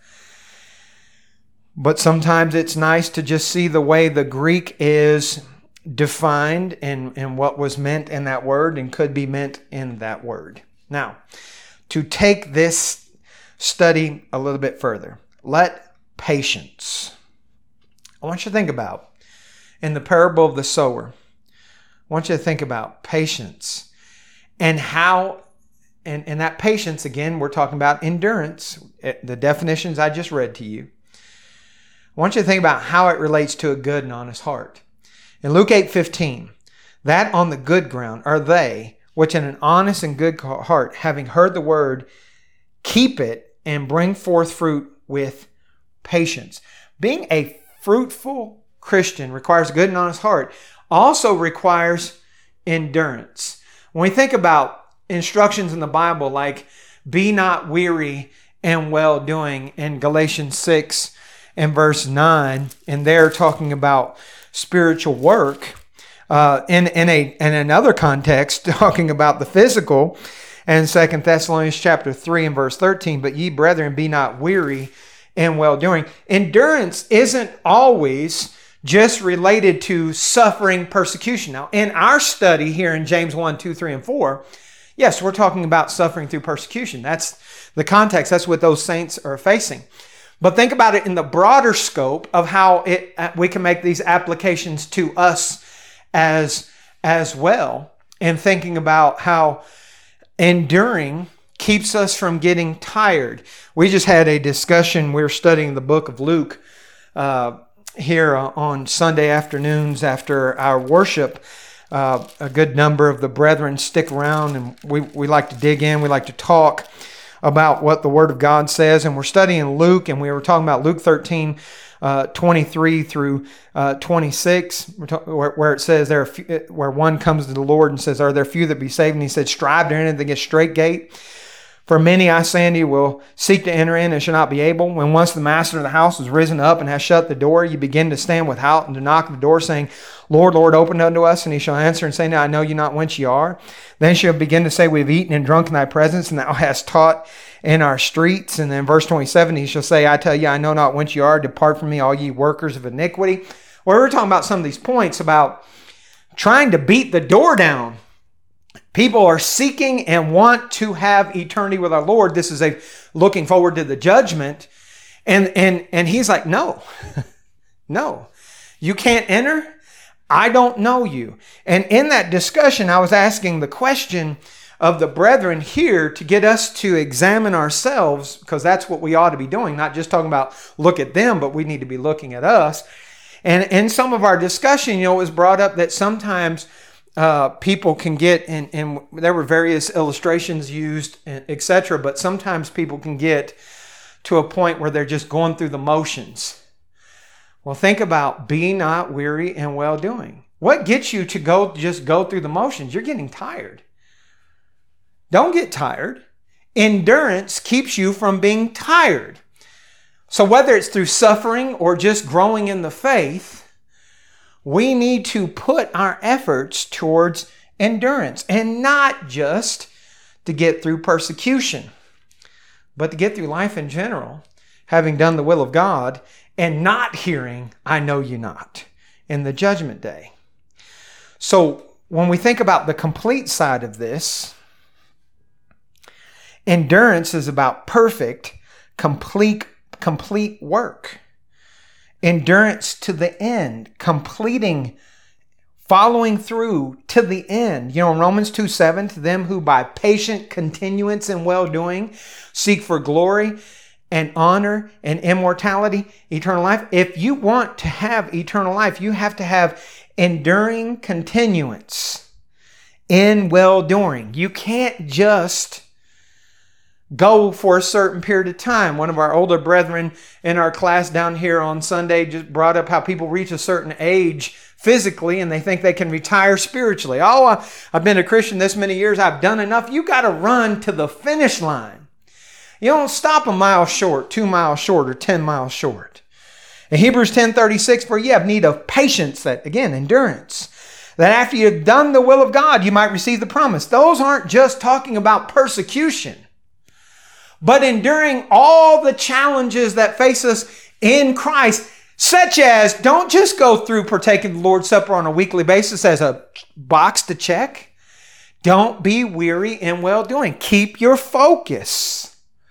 But sometimes it's nice to just see the way the Greek is defined and, and what was meant in that word and could be meant in that word. Now, to take this study a little bit further, let patience. I want you to think about, in the parable of the sower, I want you to think about patience and how, and, and that patience, again, we're talking about endurance, the definitions I just read to you. I want you to think about how it relates to a good and honest heart. In Luke eight fifteen, that on the good ground are they, which in an honest and good heart, having heard the word, keep it and bring forth fruit with patience. Being a fruitful Christian requires a good and honest heart. Also requires endurance. When we think about instructions in the Bible like be not weary and well doing in Galatians six and verse nine, and they're talking about spiritual work, uh, in, in, a, in another context talking about the physical, and Second Thessalonians chapter three and verse thirteen, but ye brethren be not weary and well doing. Endurance isn't always just related to suffering persecution. Now, in our study here in James one, two, three, and four, yes, we're talking about suffering through persecution. That's the context. That's what those saints are facing. But think about it in the broader scope of how it we can make these applications to us as, as well, and thinking about how enduring keeps us from getting tired. We just had a discussion. We're studying the book of Luke uh, here on Sunday afternoons after our worship. Uh, a good number of the brethren stick around, and we, we like to dig in. We like to talk about what the Word of God says. And we're studying Luke, and we were talking about Luke thirteen, uh, twenty-three through uh, twenty-six, where, where it says, there are few, where one comes to the Lord and says, are there few that be saved? And he said, strive to enter the straight gate. For many, I say unto you, will seek to enter in and shall not be able. When once the master of the house is risen up and has shut the door, you begin to stand without and to knock at the door, saying, Lord, Lord, open unto us. And he shall answer and say, no, I know you not whence ye are. Then shall begin to say, we have eaten and drunk in thy presence, and thou hast taught in our streets. And then verse twenty-seven, he shall say, I tell you, I know not whence ye are. Depart from me, all ye workers of iniquity. Well, we're talking about some of these points about trying to beat the door down. People are seeking and want to have eternity with our Lord. This is a looking forward to the judgment. And, and, and he's like, no, no, you can't enter. I don't know you. And in that discussion, I was asking the question of the brethren here to get us to examine ourselves, because that's what we ought to be doing, not just talking about look at them, but we need to be looking at us. And in some of our discussion, you know, it was brought up that sometimes Uh, people can get, and, and there were various illustrations used, et cetera, but sometimes people can get to a point where they're just going through the motions. Well, think about be not weary and well doing. What gets you to go just go through the motions? You're getting tired. don't get tired. Endurance keeps you from being tired. So whether it's through suffering or just growing in the faith, we need to put our efforts towards endurance, and not just to get through persecution, but to get through life in general, having done the will of God and not hearing, I know you not, in the judgment day. So when we think about the complete side of this, endurance is about perfect, complete, complete work. Endurance to the end, completing, following through to the end. You know, in Romans two seven, to them who by patient continuance in well-doing seek for glory and honor and immortality, eternal life. If you want to have eternal life, you have to have enduring continuance in well-doing. You can't just go for a certain period of time. One of our older brethren in our class down here on Sunday just brought up how people reach a certain age physically and they think they can retire spiritually. Oh, I've been a Christian this many years. I've done enough. You got to run to the finish line. You don't stop a mile short, two miles short, or ten miles short. In Hebrews ten thirty-six, for you have need of patience, that again, endurance, that after you've done the will of God, you might receive the promise. Those aren't just talking about persecution, but enduring all the challenges that face us in Christ, such as don't just go through partaking the Lord's Supper on a weekly basis as a box to check. Don't be weary in well-doing. Keep your focus.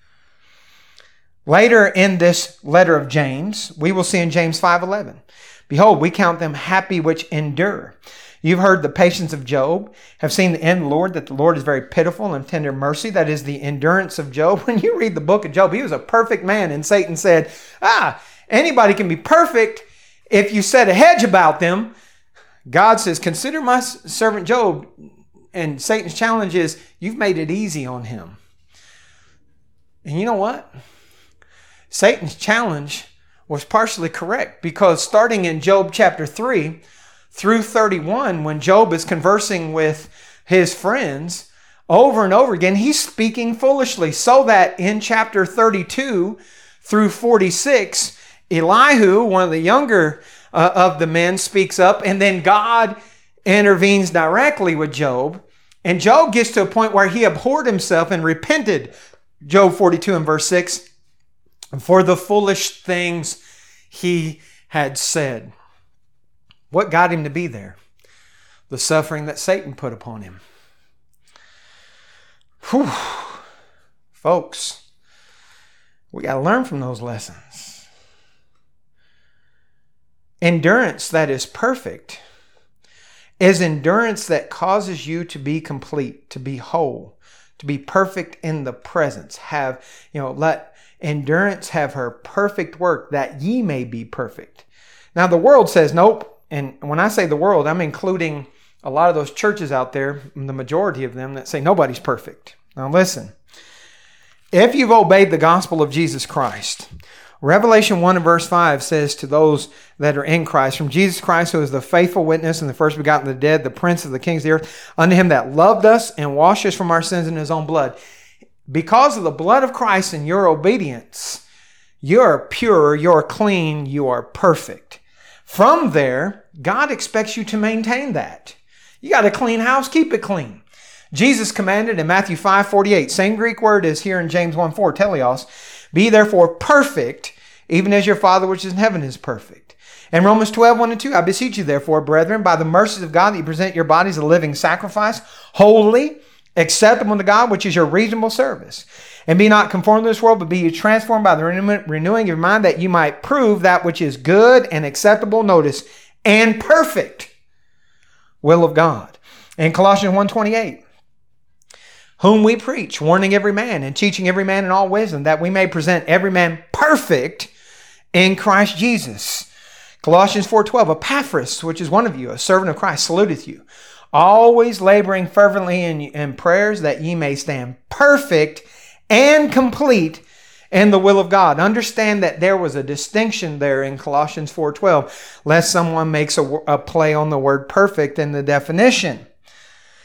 Later in this letter of James, we will see in James five eleven, behold, we count them happy which endure. You've heard the patience of Job, have seen the end of the Lord, that the Lord is very pitiful and tender mercy. That is the endurance of Job. When you read the book of Job, he was a perfect man. And Satan said, ah, anybody can be perfect if you set a hedge about them. God says, consider my servant Job. And Satan's challenge is, you've made it easy on him. And you know what? Satan's challenge was partially correct, because starting in Job chapter three, through thirty-one, when Job is conversing with his friends, over and over again, he's speaking foolishly. So that in chapter thirty-two through forty-six, Elihu, one of the younger uh, of the men, speaks up, and then God intervenes directly with Job. And Job gets to a point where he abhorred himself and repented. Job forty-two and verse six, for the foolish things he had said. What got him to be there? The suffering that Satan put upon him. Whew. Folks, we got to learn from those lessons. Endurance that is perfect is endurance that causes you to be complete, to be whole, to be perfect in the presence. Have, you know, let endurance have her perfect work, that ye may be perfect. Now the world says nope. And when I say the world, I'm including a lot of those churches out there, the majority of them, that say nobody's perfect. Now listen, if you've obeyed the gospel of Jesus Christ, Revelation one and verse five says to those that are in Christ, from Jesus Christ, who is the faithful witness and the first begotten of the dead, the prince of the kings of the earth, unto him that loved us and washed us from our sins in his own blood. Because of the blood of Christ and your obedience, you're pure, you're clean, you are perfect. From there, God expects you to maintain that. You got a clean house, keep it clean. Jesus commanded in Matthew five forty-eight, same Greek word as here in James one four, teleos, be therefore perfect, even as your Father which is in heaven is perfect. And Romans twelve, one and two, I beseech you therefore, brethren, by the mercies of God, that you present your bodies a living sacrifice, holy, acceptable to God, which is your reasonable service. And be not conformed to this world, but be ye transformed by the renewing of your mind, that you might prove that which is good and acceptable, notice, and perfect will of God. In Colossians one twenty-eight, whom we preach, warning every man and teaching every man in all wisdom, that we may present every man perfect in Christ Jesus. Colossians four twelve, Epaphras, which is one of you, a servant of Christ, saluteth you, always laboring fervently in, in prayers, that ye may stand perfect and complete in the will of God. Understand that there was a distinction there in Colossians four twelve, lest someone makes a, a play on the word perfect in the definition.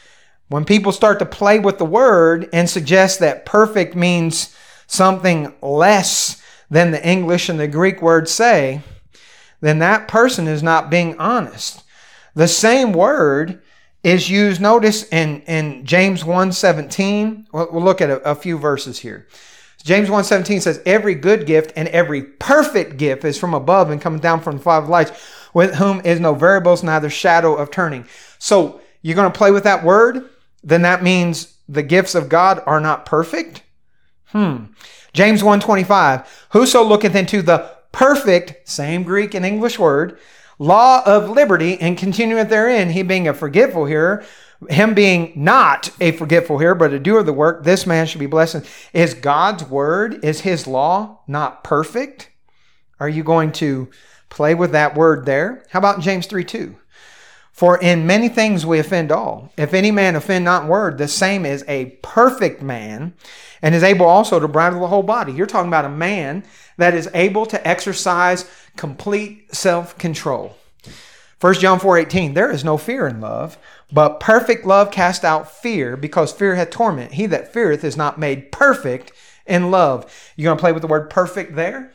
When people start to play with the word and suggest that perfect means something less than the English and the Greek words say, then that person is not being honest. The same word is used, notice, in, in James one seventeen. We'll, we'll look at a, a few verses here. James one seventeen says, every good gift and every perfect gift is from above and coming down from the Father of lights, with whom is no variables, neither shadow of turning. So you're going to play with that word? Then that means the gifts of God are not perfect? Hmm. James one twenty-five, whoso looketh into the perfect, same Greek and English word, law of liberty, and continueth therein, he being a forgetful hearer, him being not a forgetful hearer, but a doer of the work, this man should be blessed. Is God's word, is his law not perfect? Are you going to play with that word there? How about James three two? For in many things we offend all. If any man offend not in word, the same is a perfect man, and is able also to bridle the whole body. You're talking about a man that is able to exercise complete self-control. First John four eighteen, there is no fear in love, but perfect love cast out fear, because fear hath torment. He that feareth is not made perfect in love. You going to play with the word perfect there?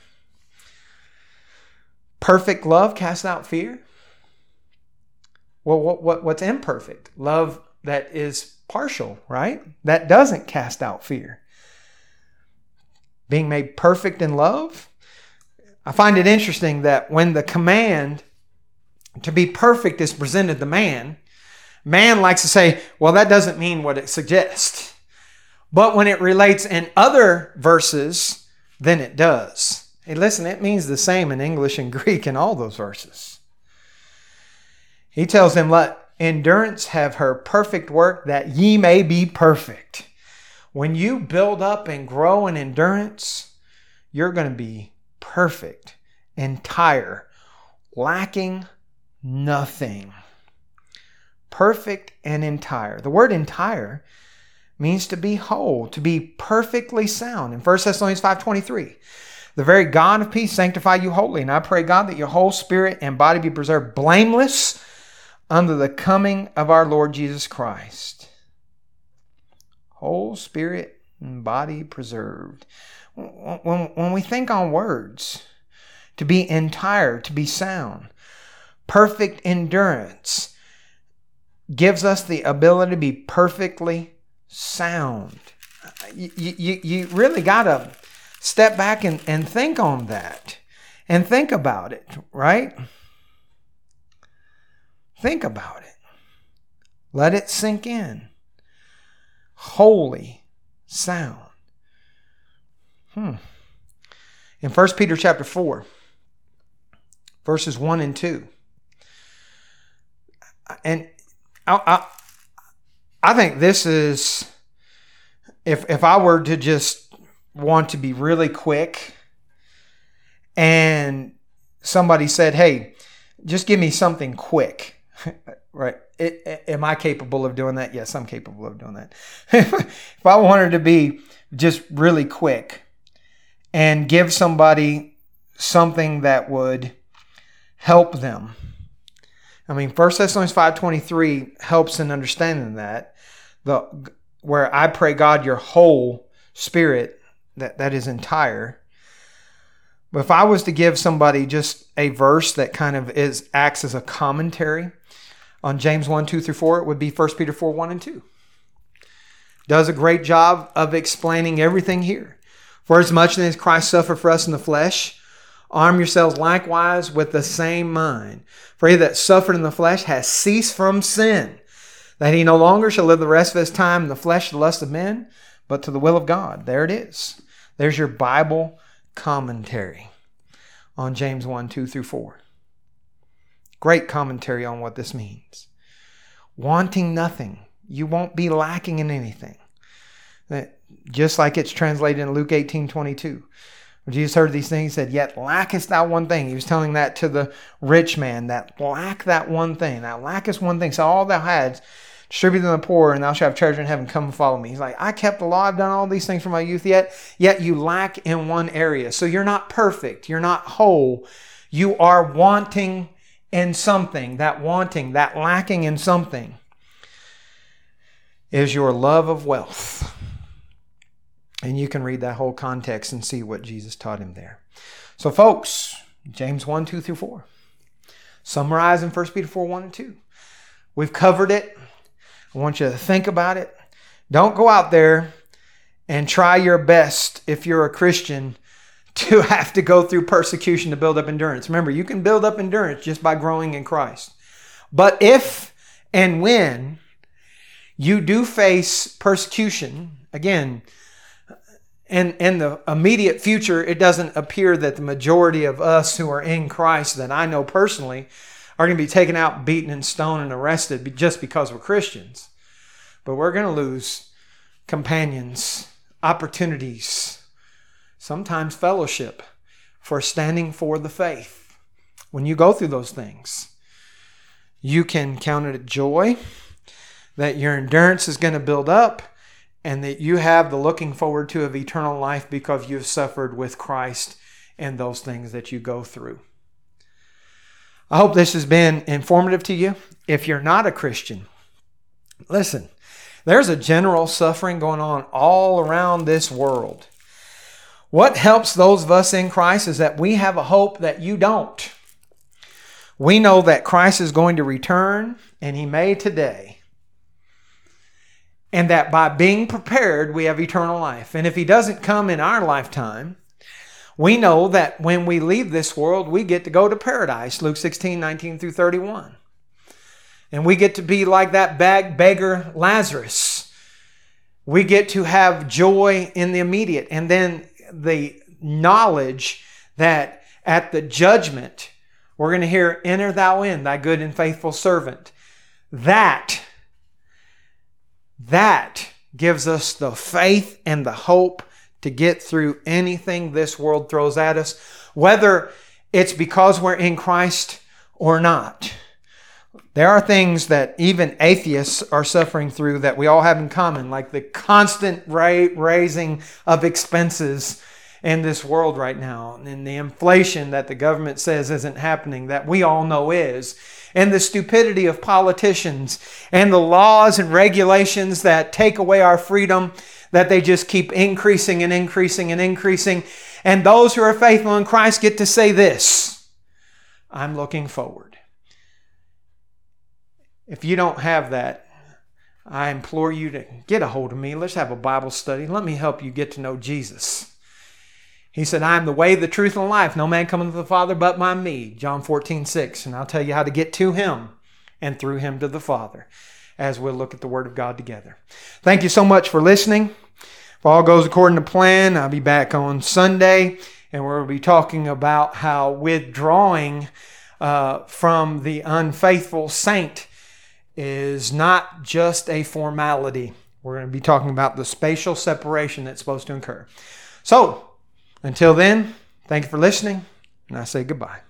Perfect love cast out fear? Well, what, what, what's imperfect? Love that is partial, right? That doesn't cast out fear. Being made perfect in love? I find it interesting that when the command to be perfect is presented to man, man likes to say, well, that doesn't mean what it suggests. But when it relates in other verses, then it does. Hey, listen, it means the same in English and Greek in all those verses. He tells them, let endurance have her perfect work, that ye may be perfect. When you build up and grow in endurance, you're going to be perfect, entire, lacking nothing. Perfect and entire. The word entire means to be whole, to be perfectly sound. In First Thessalonians five twenty-three, the very God of peace sanctify you wholly. And I pray, God, that your whole spirit and body be preserved blameless under the coming of our Lord Jesus Christ. Whole spirit and body preserved. When, when we think on words, to be entire, to be sound, perfect endurance gives us the ability to be perfectly sound. You, you, you really got to step back and, and think on that and think about it, right? Think about it. Let it sink in. Holy sound. Hmm. In First Peter chapter four, verses one and two. And I, I, I think this is, if, if I were to just want to be really quick and somebody said, hey, just give me something quick. Right. It, it, am I capable of doing that? Yes, I'm capable of doing that. If I wanted to be just really quick and give somebody something that would help them. I mean, First Thessalonians five twenty-three helps in understanding that. The where I pray, God, your whole spirit, that, that is entire. But if I was to give somebody just a verse that kind of is acts as a commentary on James one, two through four, it would be First Peter four, one and two. Does a great job of explaining everything here. For as much as Christ suffered for us in the flesh, arm yourselves likewise with the same mind. For he that suffered in the flesh has ceased from sin, that he no longer shall live the rest of his time in the flesh, the lust of men, but to the will of God. There it is. There's your Bible commentary on James one, two through four. Great commentary on what this means. Wanting nothing. You won't be lacking in anything. Just like it's translated in Luke eighteen twenty-two. When Jesus heard these things, he said, yet lackest thou one thing. He was telling that to the rich man, that lack that one thing. Thou lackest one thing. So all thou hadst, distribute to the poor, and thou shalt have treasure in heaven. Come and follow me. He's like, I kept the law. I've done all these things from my youth yet. Yet you lack in one area. So you're not perfect. You're not whole. You are wanting in something. That wanting, that lacking in something. is your love of wealth. And you can read that whole context and see what Jesus taught him there. So folks, James one, two through four. Summarizing First Peter four, one and two. We've covered it. I want you to think about it. Don't go out there and try your best, if you're a Christian, to have to go through persecution to build up endurance. Remember, you can build up endurance just by growing in Christ. But if and when you do face persecution, again, in, in the immediate future, it doesn't appear that the majority of us who are in Christ, that I know personally, are going to be taken out, beaten, and stoned, and arrested just because we're Christians. But we're going to lose companions, opportunities, sometimes fellowship for standing for the faith. When you go through those things, you can count it joy that your endurance is going to build up and that you have the looking forward to of eternal life because you've suffered with Christ and those things that you go through. I hope this has been informative to you. If you're not a Christian, listen, there's a general suffering going on all around this world. What helps those of us in Christ is that we have a hope that you don't. We know that Christ is going to return, and He may today. And that by being prepared, we have eternal life. And if He doesn't come in our lifetime, we know that when we leave this world, we get to go to paradise. Luke sixteen, nineteen through thirty-one. And we get to be like that bag beggar Lazarus. We get to have joy in the immediate. And then the knowledge that at the judgment, we're going to hear, "Enter thou in, thy good and faithful servant." That, that gives us the faith and the hope to get through anything this world throws at us, whether it's because we're in Christ or not. There are things that even atheists are suffering through that we all have in common, like the constant ra- raising of expenses in this world right now, and the inflation that the government says isn't happening, that we all know is, and the stupidity of politicians, and the laws and regulations that take away our freedom, that they just keep increasing and increasing and increasing. And those who are faithful in Christ get to say this: I'm looking forward. If you don't have that, I implore you to get a hold of me. Let's have a Bible study. Let me help you get to know Jesus. He said, "I am the way, the truth, and the life. No man cometh to the Father but by me." John fourteen, six. And I'll tell you how to get to Him and through Him to the Father as we'll look at the Word of God together. Thank you so much for listening. If all goes according to plan, I'll be back on Sunday, and we'll be talking about how withdrawing uh, from the unfaithful saint is not just a formality. We're going to be talking about the spatial separation that's supposed to occur. So, until then, thank you for listening, and I say goodbye.